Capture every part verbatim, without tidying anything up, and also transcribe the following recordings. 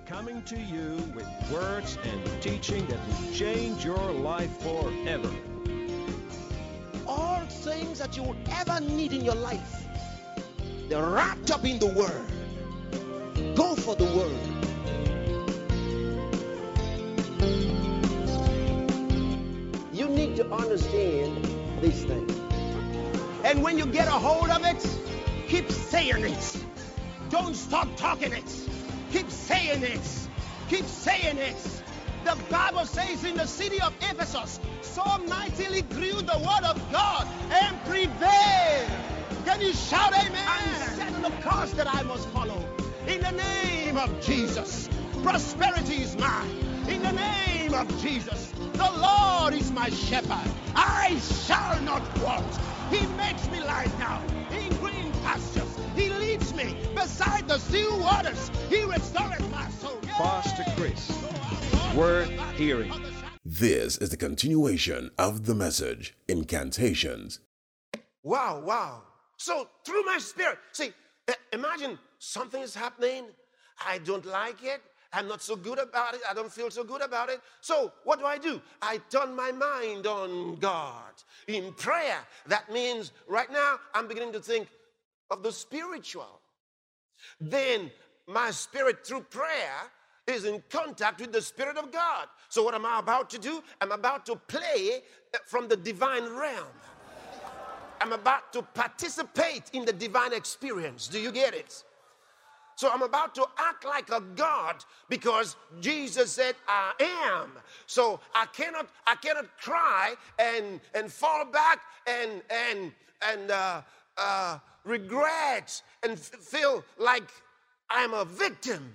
coming to you with words and teaching that will change your life forever. All things that you will ever need in your life, they're wrapped up in the Word. Go for the Word. You need to understand these things. And when you get a hold of it, keep saying it. Don't stop talking it. Keep saying it. Keep saying it. The Bible says in the city of Ephesus, so mightily grew the word of God and prevailed. Can you shout amen? I'm setting the course that I must follow. In the name of Jesus, prosperity is mine. In the name of Jesus, the Lord is my shepherd. I shall not want. He makes me lie down in green pastures. He leads me beside the still waters. He restores my soul. Yeah. Pastor Chris, worth hearing. This is the continuation of the message, Incantations. Wow, wow. So through my spirit, see, imagine something is happening. I don't like it. I'm not so good about it. I don't feel so good about it. So what do I do? I turn my mind on God in prayer. That means right now I'm beginning to think of the spiritual. Then my spirit through prayer is in contact with the Spirit of God. So what am I about to do? I'm about to play from the divine realm. I'm about to participate in the divine experience. Do you get it? So I'm about to act like a God because Jesus said I am. So I cannot I cannot cry and and fall back and and and uh, uh, regret and f- feel like I'm a victim.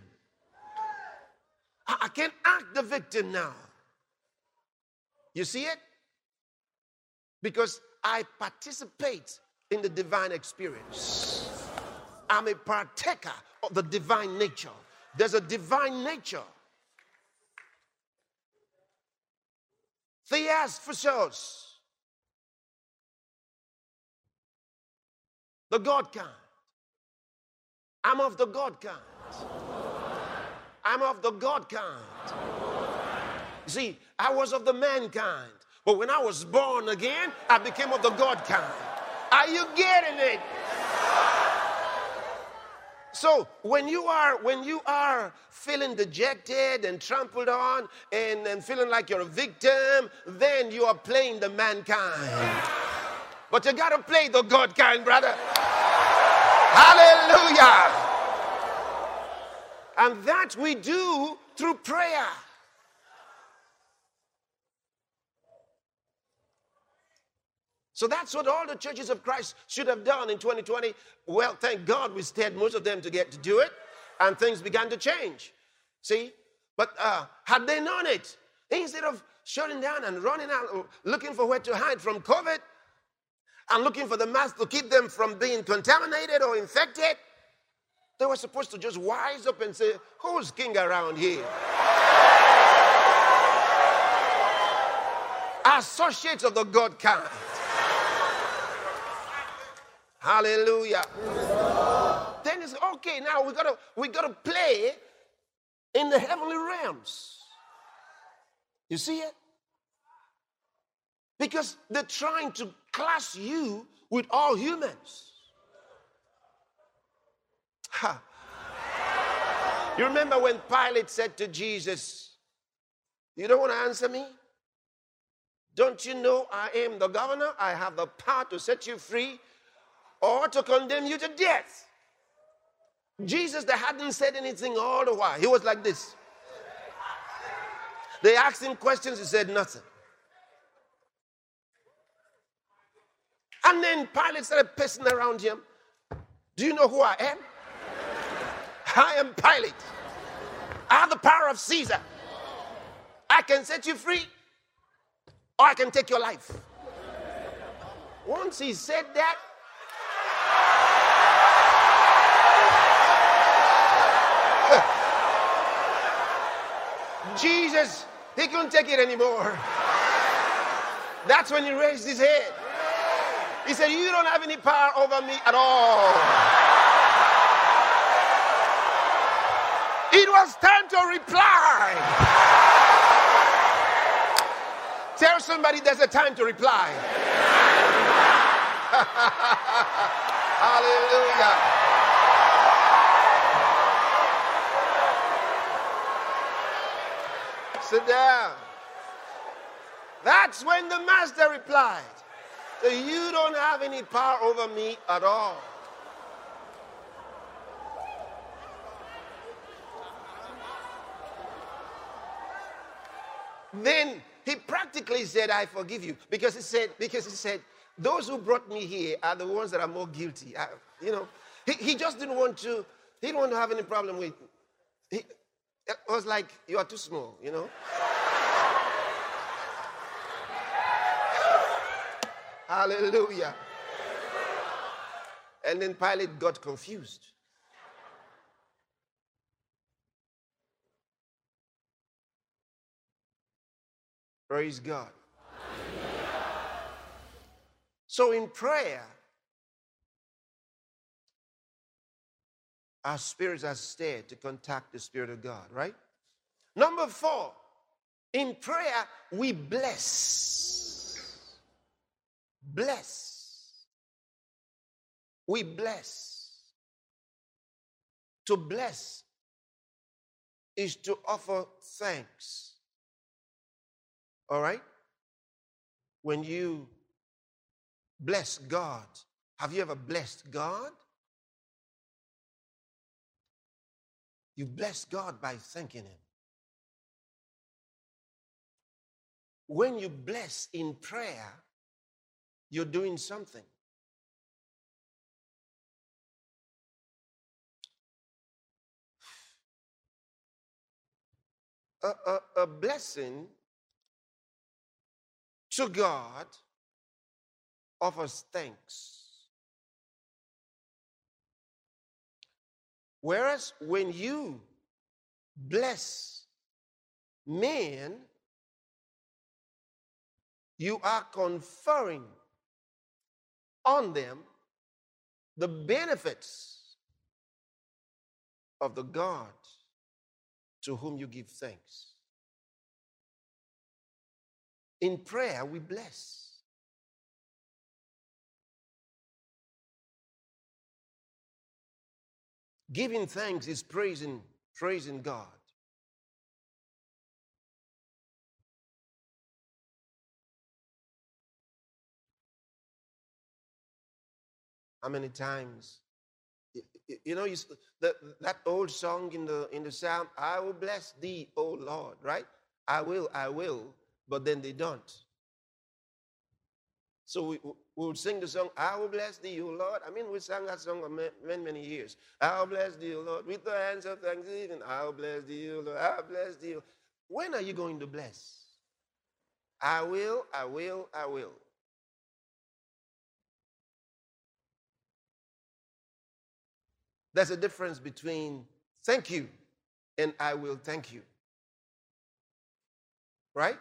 I, I can't act the victim now. You see it? Because I participate in the divine experience. I'm a partaker of the divine nature. There's a divine nature. Theasphysos. The God kind. I'm of the God kind. I'm of the God kind. You see, I was of the mankind. But when I was born again, I became of the God kind. Are you getting it? So when you are when you are feeling dejected and trampled on and, and feeling like you're a victim, then you are playing the mankind. But you gotta play the God kind, brother. Hallelujah. And that we do through prayer. So that's what all the churches of Christ should have done in twenty twenty. Well, thank God we stayed most of them to get to do it, and things began to change. See? But uh, had they known it, instead of shutting down and running out, looking for where to hide from COVID, and looking for the mask to keep them from being contaminated or infected, they were supposed to just wise up and say, who's king around here? Associates of the God kind. Hallelujah. Then it's okay. Now we gotta we gotta play in the heavenly realms. You see it? Because they're trying to class you with all humans. Ha. You remember when Pilate said to Jesus, "You don't want to answer me? Don't you know I am the governor? I have the power to set you free or to condemn you to death." Jesus, that hadn't said anything all the while, he was like this. They asked him questions, he said nothing. And then Pilate started pissing around him. Do you know who I am? I am Pilate. I have the power of Caesar. I can set you free or I can take your life. Once he said that, Jesus, he couldn't take it anymore. That's when he raised his head. He said, you don't have any power over me at all. It was time to reply. Tell somebody there's a time to reply. Hallelujah. Sit down. That's when the master replied, so you don't have any power over me at all. Then he practically said, I forgive you. Because he said, because he said, those who brought me here are the ones that are more guilty. I, you know, he, he just didn't want to, he didn't want to have any problem with, he, it was like, you are too small, you know. Hallelujah. And then Pilate got confused. Praise God. So in prayer, our spirits are stirred to contact the Spirit of God, right? Number four, in prayer, we bless. Bless. We bless. To bless is to offer thanks. All right? When you bless God, have you ever blessed God? You bless God by thanking Him. When you bless in prayer, you're doing something. A, a, a blessing to God offers thanks. Whereas when you bless men, you are conferring on them the benefits of the God to whom you give thanks. In prayer, we bless. Giving thanks is praising, praising God. How many times, you, you know, you, the, that old song in the in the Psalm, I will bless thee, O Lord, right? I will, I will, but then they don't. So we we would sing the song, I will bless thee, O Lord. I mean, we sang that song for many, many years. I will bless thee, O Lord, with the hands of thanksgiving. I will bless thee, O Lord. I will bless thee. When are you going to bless? I will, I will, I will. There's a difference between thank you and I will thank you. Right?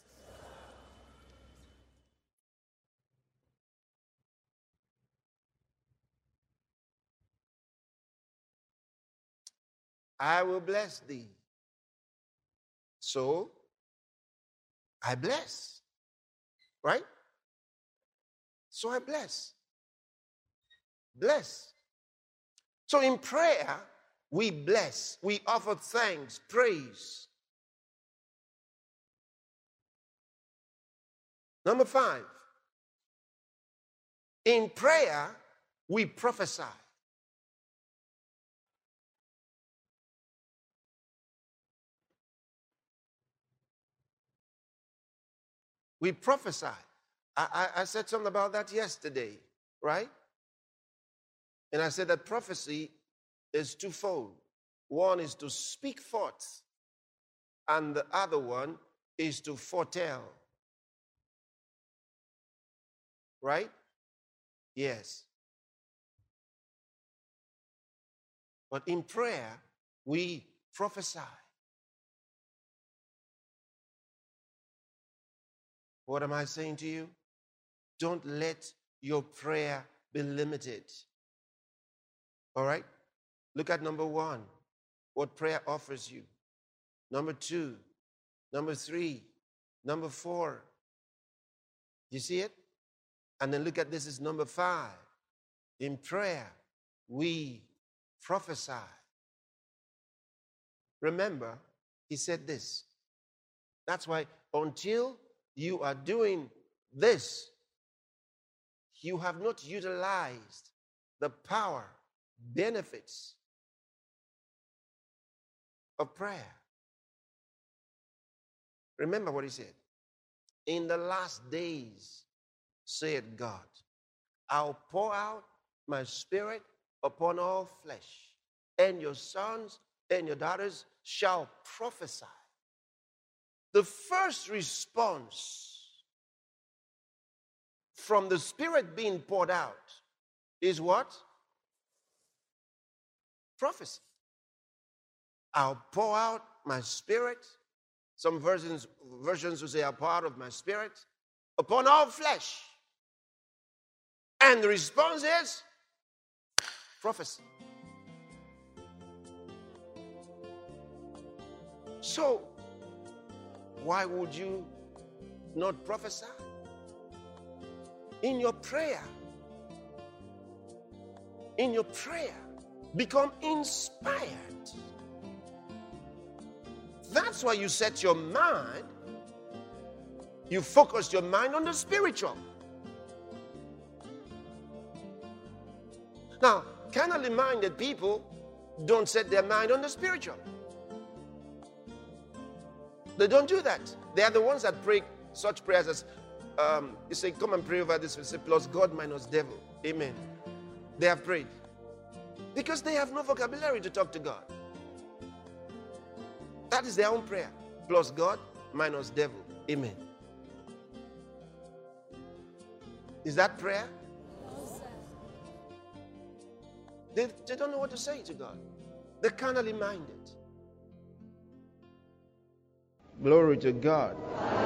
I will bless thee. So, I bless. Right? So I bless. Bless. So in prayer, we bless. We offer thanks, praise. Number five. In prayer, we prophesy. We prophesy. I, I, I said something about that yesterday, right? And I said that prophecy is twofold. One is to speak forth, and the other one is to foretell. Right? Yes. But in prayer, we prophesy. What am I saying to you? Don't let your prayer be limited. All right? Look at number one. what prayer offers you. Number two, number three, number four. You see it? And then look at this is number five. In prayer, we prophesy. Remember, he said this. That's why until you are doing this, you have not utilized the power, benefits of prayer. Remember what he said. In the last days, said God, I'll pour out my spirit upon all flesh, and your sons and your daughters shall prophesy. The first response from the spirit being poured out is what? Prophecy. I'll pour out my spirit. Some versions, versions will say, I'll pour out of my spirit upon all flesh. And the response is prophecy. So, why would you not prophesy? In your prayer, in your prayer, become inspired. That's why you set your mind, you focus your mind on the spiritual. Now, carnally minded people don't set their mind on the spiritual. They don't do that. They are the ones that pray such prayers as, um, you say, come and pray over this. We say, plus God minus devil. Amen. They have prayed. Because they have no vocabulary to talk to God. That is their own prayer. Plus God minus devil. Amen. Is that prayer? They, they don't know what to say to God. They're carnally minded. Glory to God.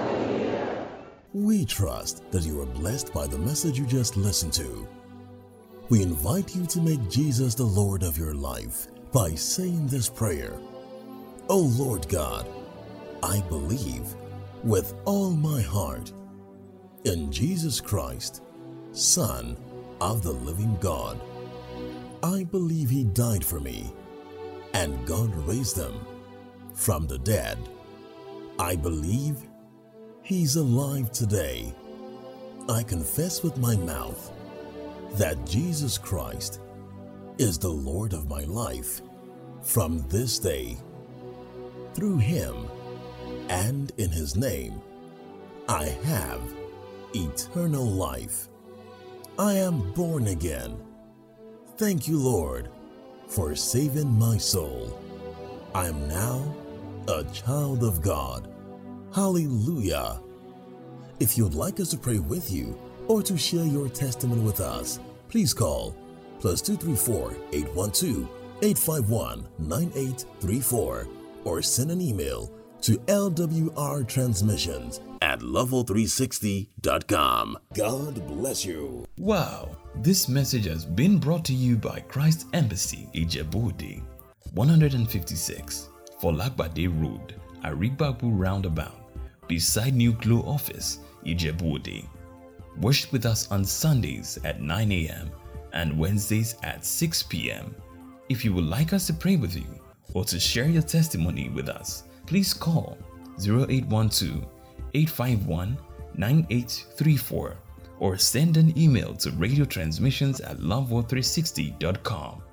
We trust that you are blessed by the message you just listened to. We invite you to make Jesus the Lord of your life by saying this prayer. O Lord God, I believe with all my heart in Jesus Christ, Son of the living God. I believe he died for me and God raised him from the dead. I believe he's alive today. I confess with my mouth that Jesus Christ is the Lord of my life from this day. Through him and in his name, I have eternal life. I am born again. Thank you, Lord, for saving my soul. I am now a child of God. Hallelujah. If you'd like us to pray with you or to share your testimony with us, please call plus two three four, eight one two, eight five one, nine eight three four or send an email to L W R transmissions at level three sixty dot com. God bless you. Wow, this message has been brought to you by Christ Embassy, Ijebu-Ode, one fifty-six, Folagbade Road, Arigbabu Roundabout, beside New Glow Office, Ijebu-Ode. Worship with us on Sundays at nine a.m. and Wednesdays at six p.m. If you would like us to pray with you or to share your testimony with us, please call zero eight one two, eight five one, nine eight three four or send an email to radio transmissions at love three sixty dot com.